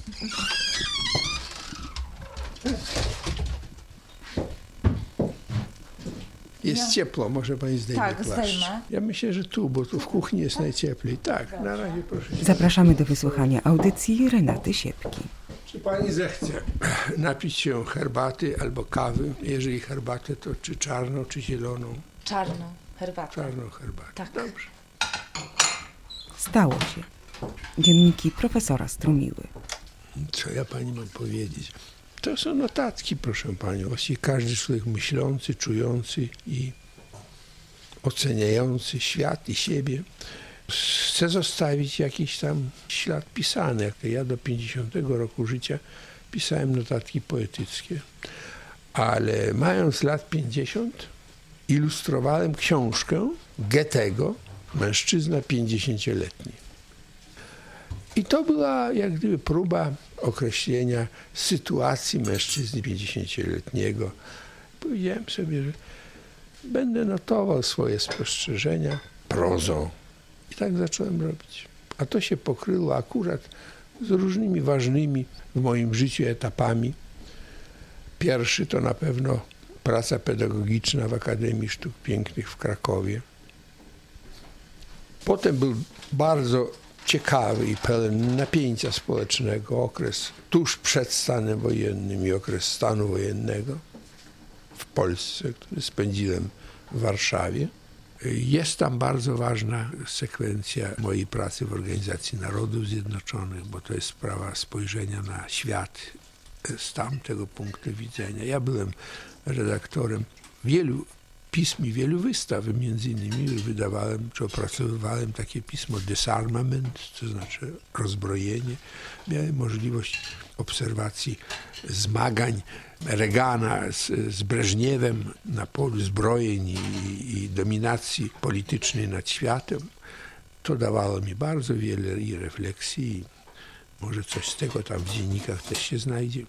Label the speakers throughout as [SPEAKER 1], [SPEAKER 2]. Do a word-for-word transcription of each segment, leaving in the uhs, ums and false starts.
[SPEAKER 1] Jest
[SPEAKER 2] Ja.
[SPEAKER 1] ciepło, może pani zdejmie
[SPEAKER 2] Tak,
[SPEAKER 1] płaszcz.
[SPEAKER 2] zdejmę.
[SPEAKER 1] Ja myślę, że tu, bo tu w kuchni jest najcieplej. Tak, na razie proszę się.
[SPEAKER 3] Zapraszamy do wysłuchania audycji Renaty Siepki.
[SPEAKER 1] Czy pani zechce napić się herbaty albo kawy? Jeżeli herbatę, to czy czarną, czy zieloną?
[SPEAKER 2] Czarną herbatę.
[SPEAKER 1] Czarną herbatę.
[SPEAKER 2] Tak.
[SPEAKER 1] Dobrze.
[SPEAKER 3] Stało się. Dzienniki profesora Strumiły.
[SPEAKER 1] Co ja pani mam powiedzieć? To są notatki, proszę panią. Właściwie każdy człowiek myślący, czujący i oceniający świat i siebie chce zostawić jakiś tam ślad pisany. Jak ja do pięćdziesiątego roku życia pisałem notatki poetyckie, ale mając lat pięćdziesiąt ilustrowałem książkę Goethego, Mężczyzna pięćdziesięcioletni. I to była jak gdyby próba określenia sytuacji mężczyzny pięćdziesięcioletniego. Powiedziałem sobie, że będę notował swoje spostrzeżenia prozą. I tak zacząłem robić. A to się pokryło akurat z różnymi ważnymi w moim życiu etapami. Pierwszy to na pewno praca pedagogiczna w Akademii Sztuk Pięknych w Krakowie. Potem był bardzo ciekawy i pełen napięcia społecznego okres tuż przed stanem wojennym i okres stanu wojennego w Polsce, który spędziłem w Warszawie. Jest tam bardzo ważna sekwencja mojej pracy w Organizacji Narodów Zjednoczonych, bo to jest sprawa spojrzenia na świat z tamtego punktu widzenia. Ja byłem redaktorem wielu pism i wielu wystaw, między innymi wydawałem, czy opracowywałem takie pismo Disarmament, to znaczy rozbrojenie. Miałem możliwość obserwacji zmagań Reagana z, z Breżniewem na polu zbrojeń i, i dominacji politycznej nad światem. To dawało mi bardzo wiele i refleksji. Może coś z tego tam w dziennikach też się znajdzie.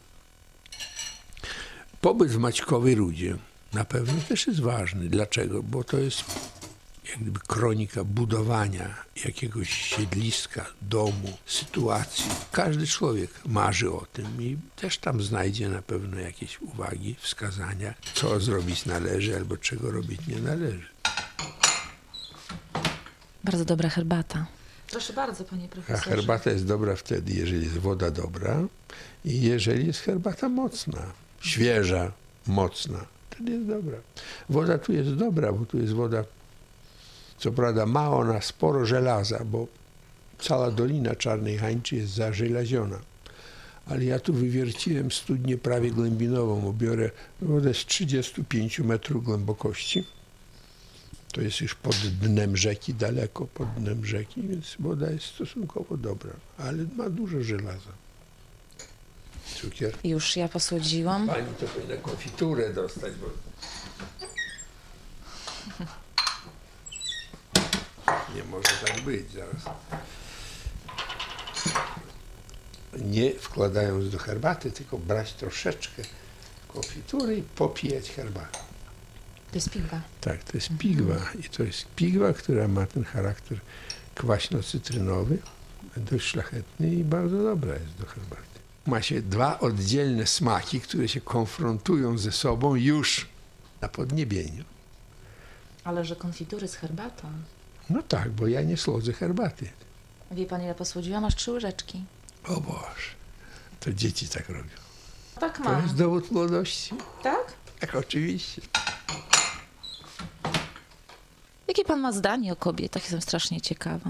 [SPEAKER 1] Pobyt w Maćkowej Rudzie na pewno też jest ważny. Dlaczego? Bo to jest jak gdyby kronika budowania jakiegoś siedliska, domu, sytuacji. Każdy człowiek marzy o tym i też tam znajdzie na pewno jakieś uwagi, wskazania, co zrobić należy albo czego robić nie należy.
[SPEAKER 2] Bardzo dobra herbata. Proszę bardzo, panie profesorze.
[SPEAKER 1] A herbata jest dobra wtedy, jeżeli jest woda dobra i jeżeli jest herbata mocna, świeża, mocna. Wtedy jest dobra. Woda tu jest dobra, bo tu jest woda, co prawda ma ona sporo żelaza, bo cała Dolina Czarnej Hańczy jest zażelaziona. Ale ja tu wywierciłem studnię prawie głębinową, bo biorę wodę z trzydziestu pięciu metrów głębokości. To jest już pod dnem rzeki, daleko pod dnem rzeki, więc woda jest stosunkowo dobra, ale ma dużo żelaza. Cukier.
[SPEAKER 2] Już ja posłodziłam.
[SPEAKER 1] Pani to powinna konfiturę dostać, bo... Nie może tak być zaraz. Nie wkładając do herbaty, tylko brać troszeczkę konfitury i popijać herbatę.
[SPEAKER 2] To jest pigwa.
[SPEAKER 1] Tak, to jest pigwa i to jest pigwa, która ma ten charakter kwaśno-cytrynowy, dość szlachetny i bardzo dobra jest do herbaty. Ma się dwa oddzielne smaki, które się konfrontują ze sobą już na podniebieniu.
[SPEAKER 2] Ale że konfitury z herbatą.
[SPEAKER 1] No tak, bo ja nie słodzę herbaty.
[SPEAKER 2] Wie pan, ile posłodziłam? Aż trzy łyżeczki.
[SPEAKER 1] O Boże, to dzieci tak robią.
[SPEAKER 2] Tak
[SPEAKER 1] To
[SPEAKER 2] mam.
[SPEAKER 1] jest dowód młodości.
[SPEAKER 2] Tak?
[SPEAKER 1] Tak, oczywiście.
[SPEAKER 2] Jakie pan ma zdanie o kobietach? Jestem strasznie ciekawa.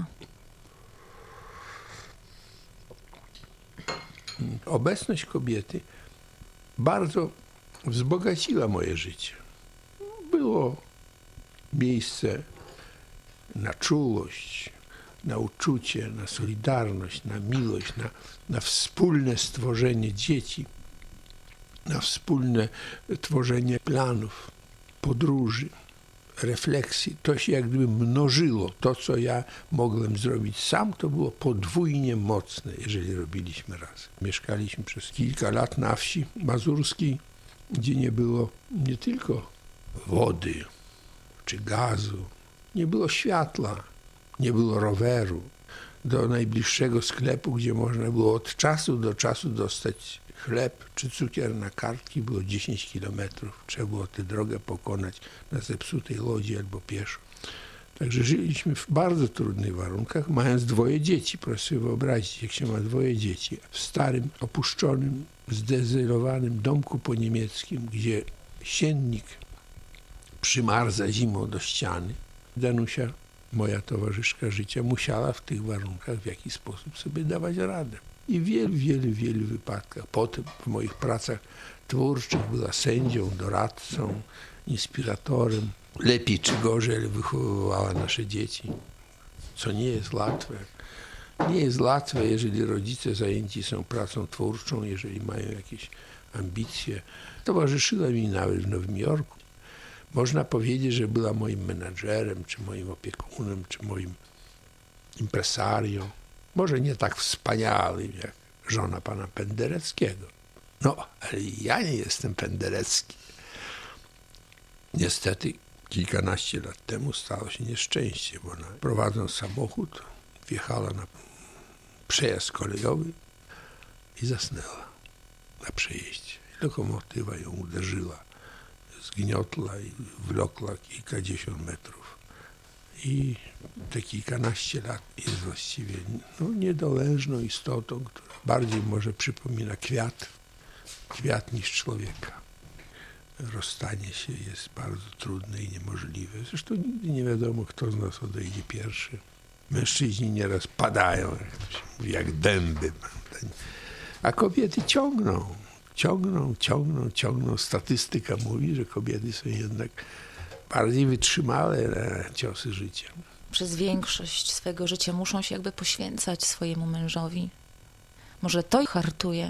[SPEAKER 1] Obecność kobiety bardzo wzbogaciła moje życie. Było miejsce na czułość, na uczucie, na solidarność, na miłość, na, na wspólne stworzenie dzieci, na wspólne tworzenie planów, podróży, refleksji. To się jak gdyby mnożyło. To, co ja mogłem zrobić sam, to było podwójnie mocne, jeżeli robiliśmy razem. Mieszkaliśmy przez kilka lat na wsi mazurskiej, gdzie nie było nie tylko wody czy gazu, nie było światła, nie było roweru. do najbliższego sklepu, gdzie można było od czasu do czasu dostać chleb czy cukier na kartki, było dziesięć kilometrów. Trzeba było tę drogę pokonać na zepsutej łodzi albo pieszo. Także żyliśmy w bardzo trudnych warunkach, mając dwoje dzieci. Proszę sobie wyobrazić, jak się ma dwoje dzieci w starym, opuszczonym, zdezelowanym domku po niemieckim, gdzie siennik przymarza zimą do ściany. Danusia, moja towarzyszka życia, musiała w tych warunkach w jakiś sposób sobie dawać radę. I w wielu, wielu, wielu wypadkach. Potem w moich pracach twórczych była sędzią, doradcą, inspiratorem. Lepiej czy gorzej, ale wychowywała nasze dzieci, co nie jest łatwe. Nie jest łatwe, jeżeli rodzice zajęci są pracą twórczą, jeżeli mają jakieś ambicje. Towarzyszyła mi nawet w Nowym Jorku. Można powiedzieć, że była moim menadżerem, czy moim opiekunem, czy moim impresarią. Może nie tak wspaniałym jak żona pana Pendereckiego. No, ale ja nie jestem Penderecki. Niestety kilkanaście lat temu stało się nieszczęście, bo ona, prowadząc samochód, wjechała na przejazd kolejowy i zasnęła na przejeździe. Lokomotywa ją uderzyła, zgniotła i wlokła kilkadziesiąt metrów. I te kilkanaście lat jest właściwie no, niedolężną istotą, która bardziej może przypomina kwiat, kwiat niż człowieka. Rozstanie się jest bardzo trudne i niemożliwe. Zresztą nigdy nie wiadomo, kto z nas odejdzie pierwszy. Mężczyźni nieraz padają, jak to się mówi, jak dęby. A kobiety ciągną, ciągną, ciągną, ciągną. Statystyka mówi, że kobiety są jednak bardziej wytrzymałe na ciosy życia.
[SPEAKER 2] Przez większość swojego życia muszą się jakby poświęcać swojemu mężowi. Może to ich hartuje.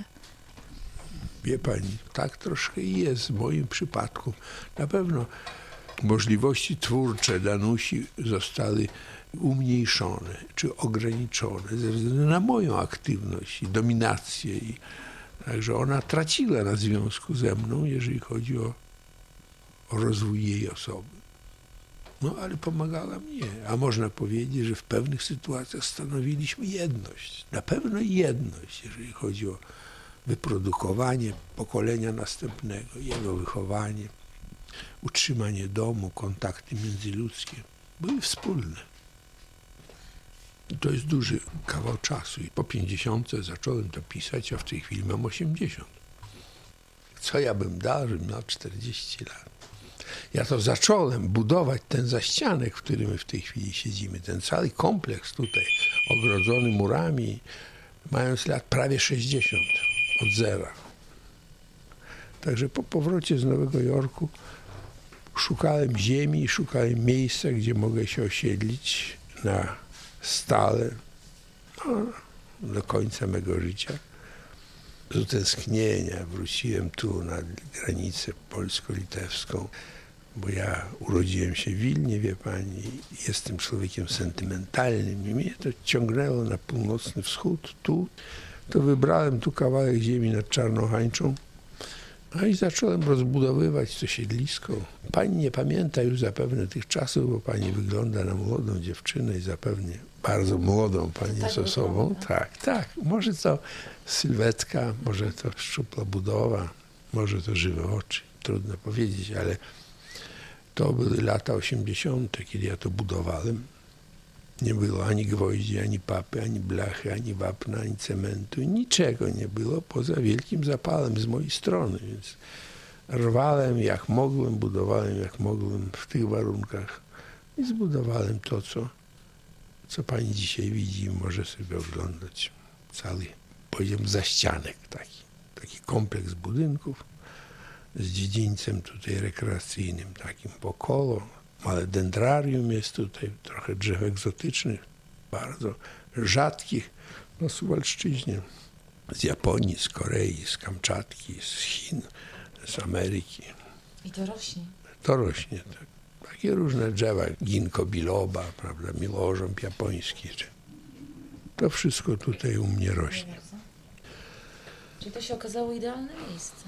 [SPEAKER 1] Wie pani, tak troszkę jest w moim przypadku. Na pewno możliwości twórcze Danusi zostały umniejszone czy ograniczone ze względu na moją aktywność i dominację. I także ona traciła na związku ze mną, jeżeli chodzi o, o rozwój jej osoby. No ale pomagała mnie. A można powiedzieć, że w pewnych sytuacjach stanowiliśmy jedność. Na pewno jedność, jeżeli chodzi o wyprodukowanie pokolenia następnego, jego wychowanie, utrzymanie domu, kontakty międzyludzkie były wspólne. I to jest duży kawał czasu i po pięćdziesiątce zacząłem to pisać, a w tej chwili mam osiemdziesiąt. Co ja bym dał, żebym miał czterdzieści lat? Ja to zacząłem budować ten zaścianek, w którym my w tej chwili siedzimy, ten cały kompleks tutaj, ogrodzony murami, mając lat prawie sześćdziesiąt. Od zera. Także po powrocie z Nowego Jorku szukałem ziemi, szukałem miejsca, gdzie mogę się osiedlić na stale, no, do końca mego życia. Z utęsknienia wróciłem tu na granicę polsko-litewską, bo ja urodziłem się w Wilnie, wie pani, jestem człowiekiem sentymentalnym i mnie to ciągnęło na północny wschód, tu. To wybrałem tu kawałek ziemi nad Czarnochańczą, a i zacząłem rozbudowywać to siedlisko. Pani nie pamięta już zapewne tych czasów, bo pani wygląda na młodą dziewczynę i zapewne bardzo młodą pani
[SPEAKER 2] tak
[SPEAKER 1] z osobą.
[SPEAKER 2] wygląda.
[SPEAKER 1] Tak, tak. Może to sylwetka, może to szczupła budowa, może to żywe oczy. Trudno powiedzieć, ale to były lata osiemdziesiąte, kiedy ja to budowałem. Nie było ani gwoździ, ani papy, ani blachy, ani wapna, ani cementu. Niczego nie było poza wielkim zapalem z mojej strony. Więc rwałem jak mogłem, budowałem jak mogłem w tych warunkach i zbudowałem to, co, co pani dzisiaj widzi i może sobie oglądać. Cały, powiedziałem, zaścianek taki. Taki kompleks budynków z dziedzińcem tutaj rekreacyjnym, takim wokoło. Ale dendrarium jest tutaj, trochę drzew egzotycznych, bardzo rzadkich na Suwalszczyźnie. Z Japonii, z Korei, z Kamczatki, z Chin, z Ameryki.
[SPEAKER 2] I to rośnie.
[SPEAKER 1] To rośnie, tak. Takie różne drzewa, ginkgo biloba, prawda, miłożąb japoński. To wszystko tutaj u mnie rośnie.
[SPEAKER 2] Czyli to się okazało idealne miejsce.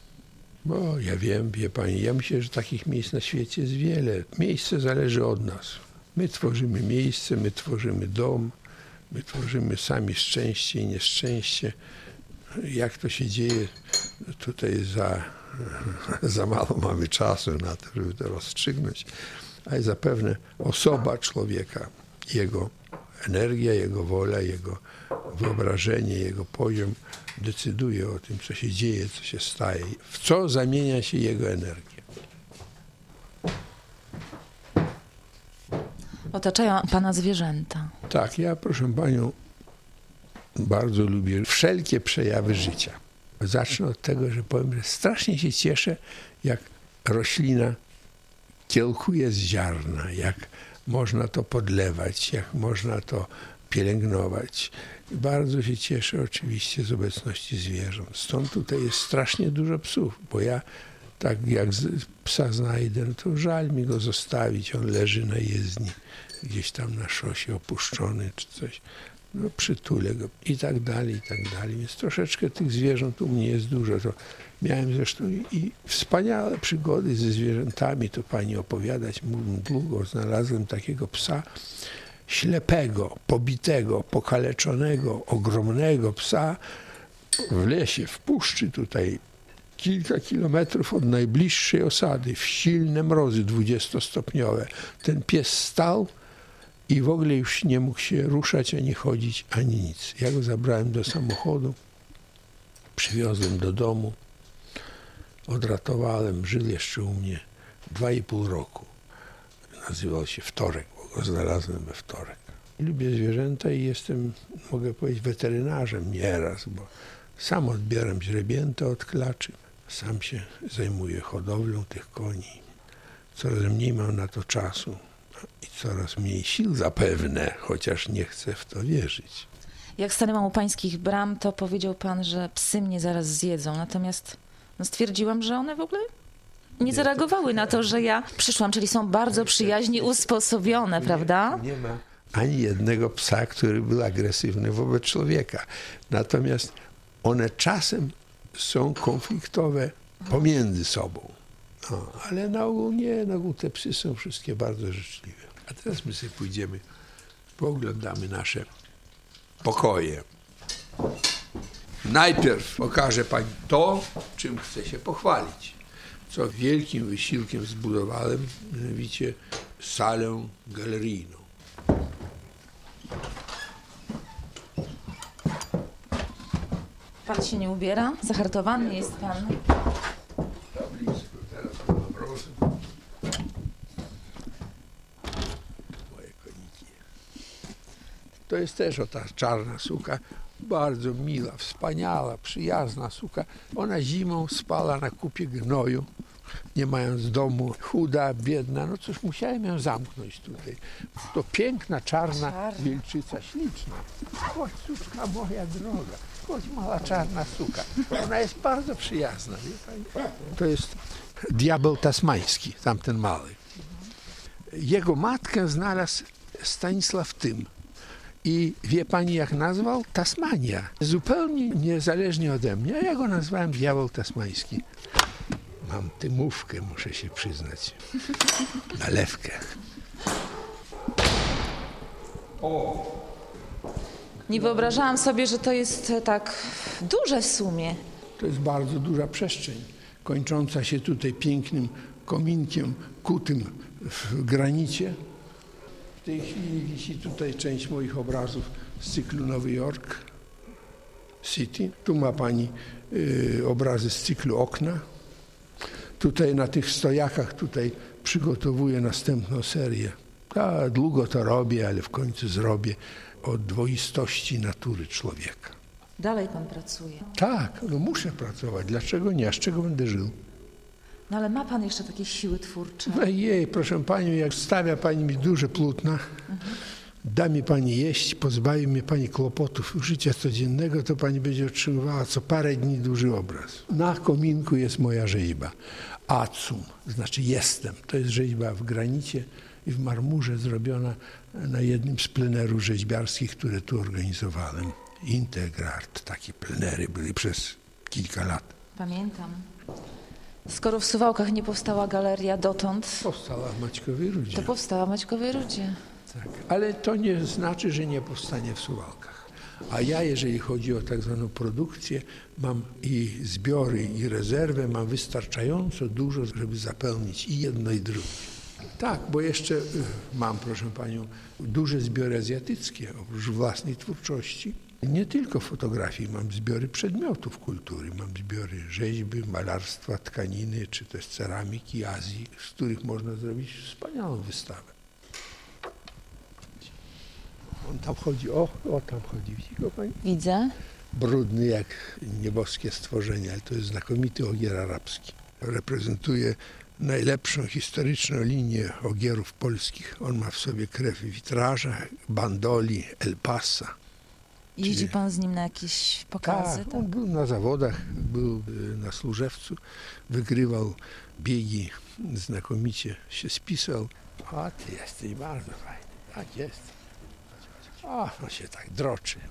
[SPEAKER 1] Bo ja wiem, wie pani, ja myślę, że takich miejsc na świecie jest wiele. Miejsce zależy od nas. My tworzymy miejsce, my tworzymy dom, My tworzymy sami szczęście i nieszczęście. Jak to się dzieje, tutaj za, za mało mamy czasu na to, żeby to rozstrzygnąć, ale zapewne osoba człowieka, jego energia, jego wola, jego wyobrażenie, jego poziom decyduje o tym, co się dzieje, co się staje, w co zamienia się jego energia.
[SPEAKER 2] Otaczają pana zwierzęta.
[SPEAKER 1] Tak, ja proszę panią bardzo lubię wszelkie przejawy życia. Zacznę od tego, że powiem, że strasznie się cieszę, jak roślina kiełkuje z ziarna, jak można to podlewać, jak można to pielęgnować. I bardzo się cieszę oczywiście z obecności zwierząt. Stąd tutaj jest strasznie dużo psów, bo ja tak jak psa znajdę, no to żal mi go zostawić. On leży na jezdni, gdzieś tam na szosie opuszczony czy coś. No przytulę go i tak dalej, i tak dalej. Więc troszeczkę tych zwierząt u mnie jest dużo. To miałem zresztą i, i wspaniałe przygody ze zwierzętami. To pani opowiadać mógł długo. Znalazłem takiego psa ślepego, pobitego, pokaleczonego, ogromnego psa w lesie, w puszczy tutaj, kilka kilometrów od najbliższej osady, w silne mrozy dwudziestostopniowe. Ten pies stał i w ogóle już nie mógł się ruszać, ani chodzić, ani nic. Ja go zabrałem do samochodu, przywiozłem do domu, odratowałem, żył jeszcze u mnie dwa i pół roku. Nazywał się Wtorek, bo go znalazłem we wtorek. Lubię zwierzęta i jestem, mogę powiedzieć, weterynarzem nieraz, bo sam odbieram źrebięta od klaczy, sam się zajmuję hodowlą tych koni. Coraz mniej mam na to czasu i coraz mniej sił zapewne, chociaż nie chcę w to wierzyć.
[SPEAKER 2] Jak stanęłam u pańskich bram, to powiedział pan, że psy mnie zaraz zjedzą. Natomiast no, stwierdziłam, że one w ogóle nie zareagowały na to, że ja przyszłam, czyli są bardzo przyjaźnie usposobione, prawda?
[SPEAKER 1] Nie ma ani jednego psa, który był agresywny wobec człowieka. Natomiast one czasem są konfliktowe pomiędzy sobą. No, ale na ogół nie, na ogół te psy są wszystkie bardzo życzliwe. A teraz my sobie pójdziemy, pooglądamy nasze pokoje. Najpierw pokażę pani to, czym chcę się pochwalić, co wielkim wysiłkiem zbudowałem, mianowicie salę galeryjną.
[SPEAKER 2] Pan się nie ubiera? Zahartowany jest pan.
[SPEAKER 1] Moje koniki. To jest też o ta czarna suka, bardzo mila, wspaniała, przyjazna suka. Ona zimą spala na kupie gnoju, nie mając domu, chuda, biedna. No cóż, musiałem ją zamknąć tutaj. To piękna, czarna, czarna. wilczyca, śliczna. Chodź, suczka moja droga. Chodź, mała czarna suka. Ona jest bardzo przyjazna. Wie pani? To jest diabeł tasmański, tamten mały. Jego matkę znalazł Stanisław Tym. I wie pani, jak nazwał? Tasmania. Zupełnie niezależnie ode mnie. Ja go nazwałem diabeł tasmański. Mam tymówkę, muszę się przyznać. Nalewkę. O!
[SPEAKER 2] Nie wyobrażałam sobie, że to jest tak duże w sumie.
[SPEAKER 1] To jest bardzo duża przestrzeń, kończąca się tutaj pięknym kominkiem kutym w granicie. W tej chwili wisi tutaj część moich obrazów z cyklu Nowy Jork City. Tu ma pani y, obrazy z cyklu Okna. Tutaj na tych stojakach tutaj przygotowuję następną serię. A, długo to robię, ale w końcu zrobię o dwoistości natury człowieka.
[SPEAKER 2] Dalej pan pracuje.
[SPEAKER 1] Tak, no muszę pracować. Dlaczego nie? A z czego będę żył?
[SPEAKER 2] No ale ma pan jeszcze takie siły twórcze?
[SPEAKER 1] No jej, proszę panią, jak stawia pani mi duże płótna, mhm. da mi pani jeść, pozbawi mnie pani kłopotów życia codziennego, to pani będzie otrzymywała co parę dni duży obraz. Na kominku jest moja rzeźba. Acum, znaczy jestem. To jest rzeźba w granicie i w marmurze zrobiona na jednym z plenerów rzeźbiarskich, które tu organizowałem. Integrart, takie plenery były przez kilka lat.
[SPEAKER 2] Pamiętam. Skoro w Suwałkach nie powstała galeria dotąd,
[SPEAKER 1] Powstała w Maćkowej Rudzie.
[SPEAKER 2] to powstała w Maćkowej Rudzie.
[SPEAKER 1] Tak. Ale to nie znaczy, że nie powstanie w Suwałkach. A ja, jeżeli chodzi o tak zwaną produkcję, mam i zbiory, i rezerwę, mam wystarczająco dużo, żeby zapełnić i jedno, i drugie. Tak, bo jeszcze mam, proszę panią, duże zbiory azjatyckie, oprócz własnej twórczości. Nie tylko fotografii, mam zbiory przedmiotów kultury, mam zbiory rzeźby, malarstwa, tkaniny, czy też ceramiki Azji, z których można zrobić wspaniałą wystawę. On tam chodzi, o, o tam chodzi, widzi go pani?
[SPEAKER 2] Widzę.
[SPEAKER 1] Brudny jak nieboskie stworzenie, ale to jest znakomity ogier arabski. Reprezentuje najlepszą historyczną linię ogierów polskich. On ma w sobie krew witraża, bandoli, El Pasa.
[SPEAKER 2] Jeździ pan z nim na jakieś pokazy?
[SPEAKER 1] Tak, on był na zawodach, był na Służewcu, wygrywał biegi, znakomicie się spisał. A ty jesteś bardzo fajny, tak jest. O, on się tak droczy.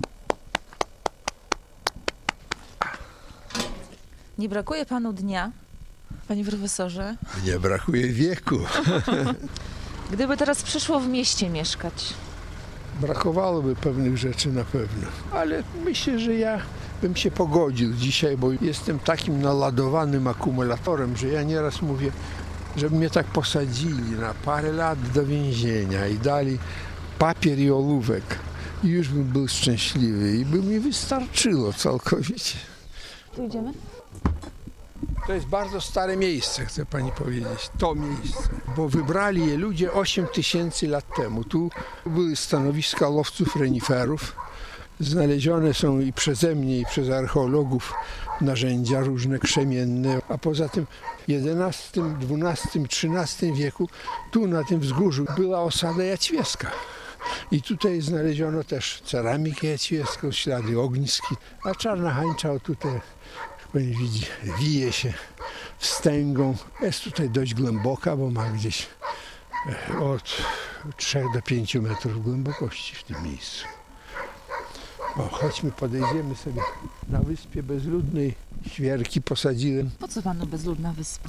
[SPEAKER 2] Nie brakuje panu dnia, panie profesorze?
[SPEAKER 1] Nie brakuje wieku.
[SPEAKER 2] Gdyby teraz przyszło w mieście mieszkać?
[SPEAKER 1] Brakowałoby pewnych rzeczy na pewno, ale myślę, że ja bym się pogodził dzisiaj, bo jestem takim naladowanym akumulatorem, że ja nieraz mówię, żeby mnie tak posadzili na parę lat do więzienia i dali papier i ołówek i już bym był szczęśliwy i by mi wystarczyło całkowicie.
[SPEAKER 2] Tu idziemy?
[SPEAKER 1] To jest bardzo stare miejsce, chcę pani powiedzieć, to miejsce, bo wybrali je ludzie osiem tysięcy lat temu. Tu były stanowiska łowców reniferów. Znalezione są i przeze mnie, i przez archeologów narzędzia różne krzemienne, a poza tym w jedenastym, dwunastym, trzynastym wieku tu na tym wzgórzu była osada jaćwieska. I tutaj znaleziono też ceramikę jaćwieską, ślady ogniski, a Czarna Hańcza tutaj, pani widzi, wije się wstęgą. Jest tutaj dość głęboka, bo ma gdzieś od trzech do pięciu metrów głębokości w tym miejscu. O, chodźmy, podejdziemy sobie na wyspie bezludnej. Świerki posadziłem.
[SPEAKER 2] Po co panu bezludna wyspa?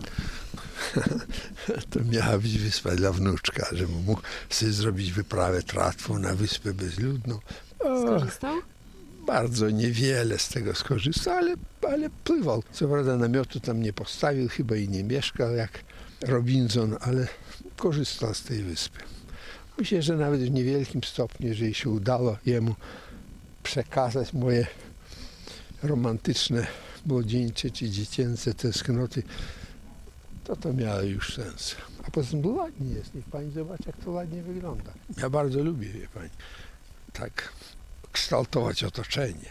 [SPEAKER 1] To miała być wyspa dla wnuczka, żeby mógł sobie zrobić wyprawę tratwą na wyspę bezludną. O,
[SPEAKER 2] Skorzystał?
[SPEAKER 1] bardzo niewiele z tego skorzystał, ale, ale pływał. Co prawda namiotu tam nie postawił, chyba i nie mieszkał jak Robinson, ale korzystał z tej wyspy. Myślę, że nawet w niewielkim stopniu, jeżeli się udało jemu przekazać moje romantyczne, młodzieńcze czy dziecięce tęsknoty, to to miało już sens. A poza tym ładnie jest, niech pani zobaczy, jak to ładnie wygląda. Ja bardzo lubię, wie pani, tak kształtować otoczenie.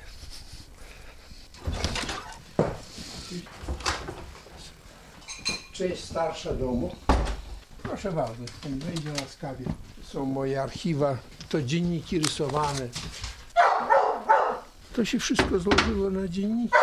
[SPEAKER 1] Część starsza domu. Proszę bardzo, pani wejdzie łaskawie. Są moje archiwa, to dzienniki rysowane. To się wszystko złożyło na dzienniki.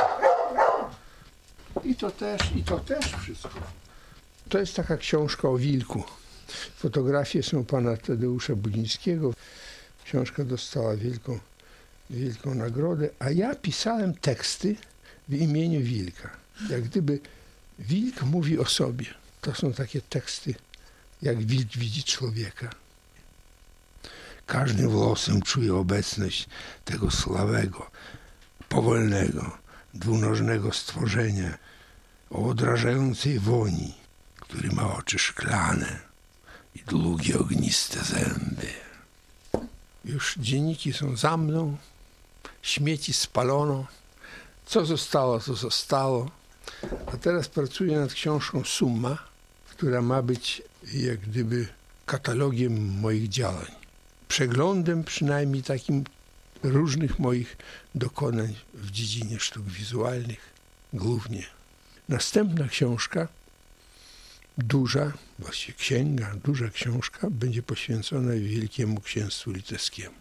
[SPEAKER 1] I to też, i to też wszystko. To jest taka książka o wilku. Fotografie są pana Tadeusza Budzińskiego. Książka dostała wielką, wielką nagrodę, a ja pisałem teksty w imieniu wilka. Jak gdyby wilk mówi o sobie. To są takie teksty, jak wilk widzi człowieka. Każdym włosem czuje obecność tego sławego, powolnego, dwunożnego stworzenia o odrażającej woni, który ma oczy szklane i długie, ogniste zęby. Już dzienniki są za mną, śmieci spalono, co zostało, to zostało. A teraz pracuję nad książką Summa, która ma być jak gdyby katalogiem moich działań. Przeglądem przynajmniej takim różnych moich dokonań w dziedzinie sztuk wizualnych głównie. Następna książka, duża, właściwie księga, duża książka, będzie poświęcona Wielkiemu Księstwu Litewskiemu.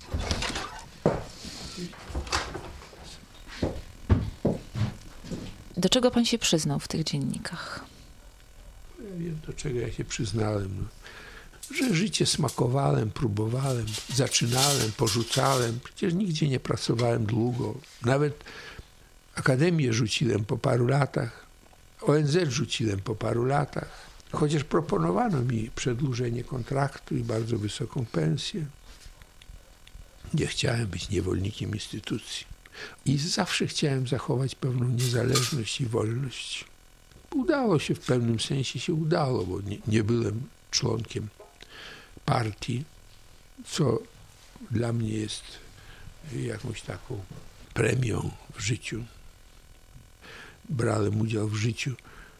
[SPEAKER 2] Do czego pan się przyznał w tych dziennikach?
[SPEAKER 1] Ja wiem, do czego ja się przyznałem. No. Że życie smakowałem, próbowałem, zaczynałem, porzucałem. Przecież nigdzie nie pracowałem długo. Nawet akademię rzuciłem po paru latach. O N Z rzuciłem po paru latach. Chociaż proponowano mi przedłużenie kontraktu i bardzo wysoką pensję, nie chciałem być niewolnikiem instytucji. I zawsze chciałem zachować pewną niezależność i wolność. Udało się, w pewnym sensie się udało, bo nie, nie byłem członkiem partii, co dla mnie jest jakąś taką premią w życiu. Brałem udział w życiu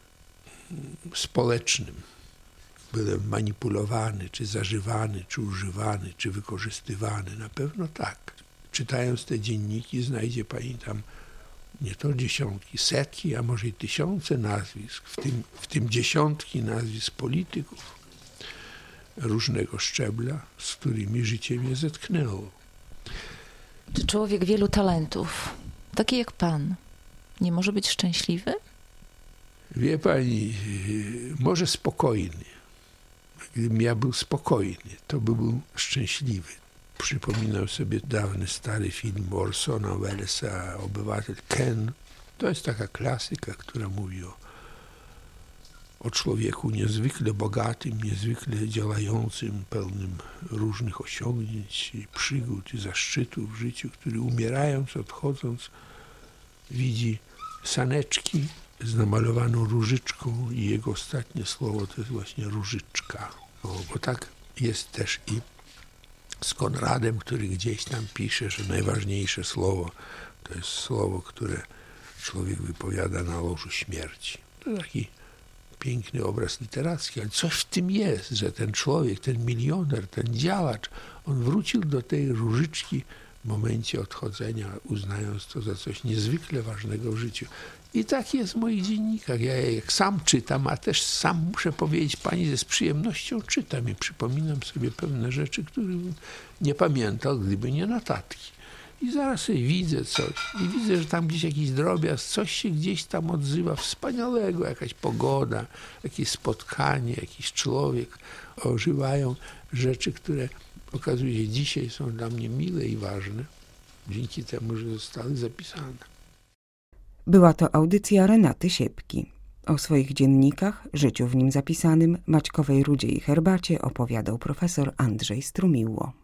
[SPEAKER 1] społecznym. Byłem manipulowany, czy zażywany, czy używany, czy wykorzystywany. Na pewno tak. Czytając te dzienniki, znajdzie pani tam nie to dziesiątki, setki, a może i tysiące nazwisk, w tym, w tym dziesiątki nazwisk polityków różnego szczebla, z którymi życie mnie zetknęło.
[SPEAKER 2] Czy człowiek wielu talentów, taki jak pan, nie może być szczęśliwy?
[SPEAKER 1] Wie pani, może spokojny. Gdybym ja był spokojny, to by był szczęśliwy. Przypominam sobie dawny, stary film Orsona Wellesa, Obywatel Ken. To jest taka klasyka, która mówi o, o człowieku niezwykle bogatym, niezwykle działającym, pełnym różnych osiągnięć, i przygód i zaszczytów w życiu, który umierając, odchodząc, widzi saneczki z namalowaną różyczką i jego ostatnie słowo to jest właśnie różyczka. No, bo tak jest też i z Konradem, który gdzieś tam pisze, że najważniejsze słowo to jest słowo, które człowiek wypowiada na łożu śmierci. To taki piękny obraz literacki, ale coś w tym jest, że ten człowiek, ten milioner, ten działacz, on wrócił do tej różyczki w momencie odchodzenia, uznając to za coś niezwykle ważnego w życiu. I tak jest w moich dziennikach. Ja jak sam czytam, a też sam muszę powiedzieć pani, że z przyjemnością czytam i przypominam sobie pewne rzeczy, których nie pamiętał, gdyby nie notatki. I zaraz sobie widzę coś i widzę, że tam gdzieś jakiś drobiazg, coś się gdzieś tam odzywa wspaniałego, jakaś pogoda, jakieś spotkanie, jakiś człowiek. Ożywają rzeczy, które okazuje się dzisiaj są dla mnie mile i ważne, dzięki temu, że zostały zapisane.
[SPEAKER 3] Była to audycja Renaty Siepki. O swoich dziennikach, życiu w nim zapisanym, Maćkowej Rudzie i herbacie opowiadał profesor Andrzej Strumiło.